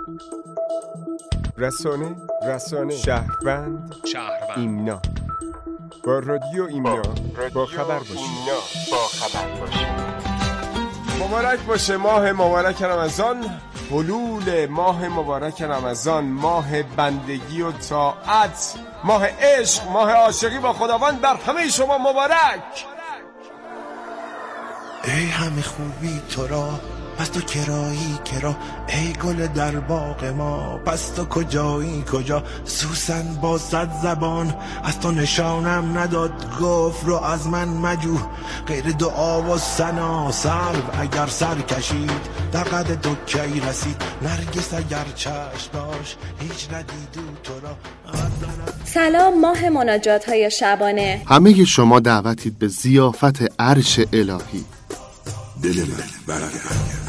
رسانه شهروند ایمنا با رادیو ایمنا با خبر باشید. مبارک باشه ماه مبارک رمضان، حلول ماه مبارک رمضان، ماه بندگی و طاعت، ماه عشق، ماه عاشقی با خداوند بر همه شما مبارک. ای همه خوبی تو را، پس تو کرایی کرا، ای گل در باغ ما، پس تو کجایی کجا؟ سوسن با 100 زبان از تو نشانم نداد، گفت رو از من مجو غیر دعا و ثنا. سرو اگر سر کشید در قد تو کی رسید، نرگس اگر چشم داشت هیچ ندیدو تو را. سلام، ماه مناجات های شبانه. همه شما دعوتید به ضیافت عرش الهی. دل من برگرد،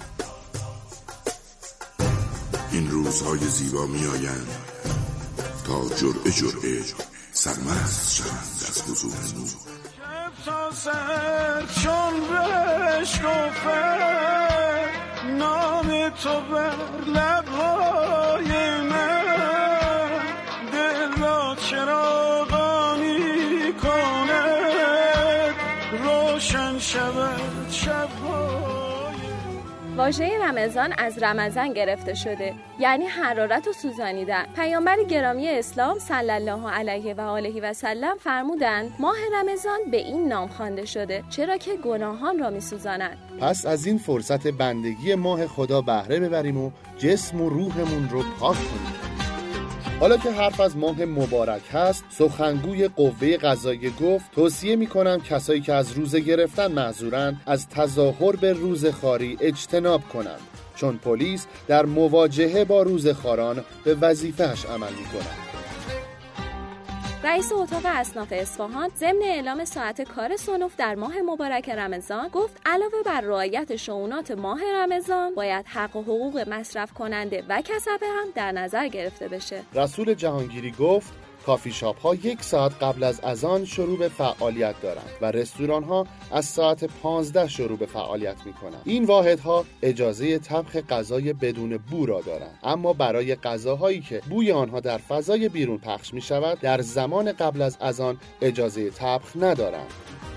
این روزهای زیبا می آیند تا جرعه جرعه سرمست شوند از حضور نور. تا سر چون بشکفه نام تو بر لبهای من، دل را چراغانی کنه روشن شود شب‌های. واژه رمضان از رمضان گرفته شده، یعنی حرارت و سوزانیدن. پیامبر گرامی اسلام صلی الله علیه و آله و سلم فرمودند ماه رمضان به این نام خوانده شده چرا که گناهان را می‌سوزاند. پس از این فرصت بندگی ماه خدا بهره ببریم و جسم و روحمون رو پاک کنیم. حالا که حرف از ماه مبارک هست، سخنگوی قوه قضاییه گفت توصیه میکنم کسایی که از روزه گرفتن معذورن از تظاهر به روزه‌خواری اجتناب کنند، چون پلیس در مواجهه با روزه‌خواران به وظیفه‌اش عمل میکنه. رئیس اتاق اصناف اصفهان ضمن اعلام ساعت کار صنوف در ماه مبارک رمضان گفت علاوه بر رعایت شؤونات ماه رمضان باید حق و حقوق مصرف کننده و کسبه هم در نظر گرفته بشه. رسول جهانگیری گفت کافی شاپ ها 1 ساعت قبل از اذان شروع به فعالیت دارند و رستوران ها از ساعت 15 شروع به فعالیت می کنند. این واحدها اجازه طبخ غذای بدون بو را دارند، اما برای غذاهایی که بوی آنها در فضای بیرون پخش می شود در زمان قبل از اذان اجازه طبخ ندارند.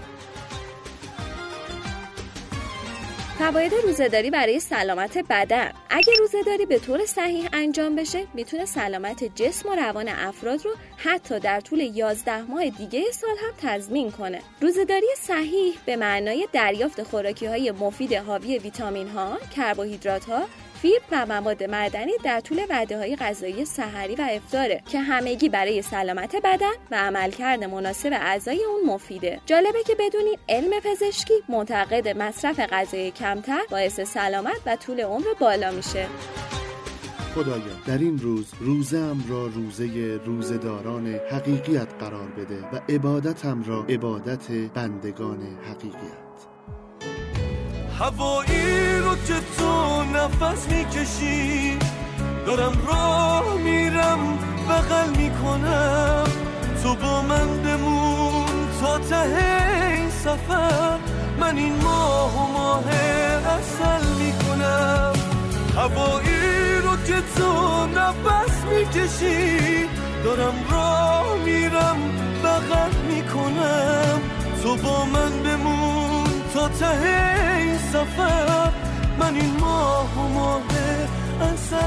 فواید روزه‌داری برای سلامت بدن. اگه روزه‌داری به طور صحیح انجام بشه میتونه سلامت جسم و روان افراد رو حتی در طول 11 ماه دیگه سال هم تضمین کنه. روزه‌داری صحیح به معنای دریافت خوراکی‌های مفید حاوی ویتامین‌ها، کربوهیدرات‌ها، فیبر و مواد معدنی در طول وعده‌های غذایی سحری و افطاره که همگی برای سلامت بدن و عملکرد مناسب اعضای اون مفیده. جالبه که بدونین علم پزشکی معتقد مصرف غذای کمتر باعث سلامت و طول عمر بالا میشه. خدایا در این روز روزه‌ام را روزه روزه‌داران حقیقیت قرار بده و عبادتم را عبادت بندگان حقیقیت. هوایی رو که تو نفس میکشی دارم راه میرم بغل میکنم، تو با من بمون تا ته این سفر، من این ماه و ماه عسل میکنم. هوایی رو که تو نفس میکشی دارم راه میرم بغل میکنم، تو با من بمون تا ته این سفر، من این ماه و ماه عسل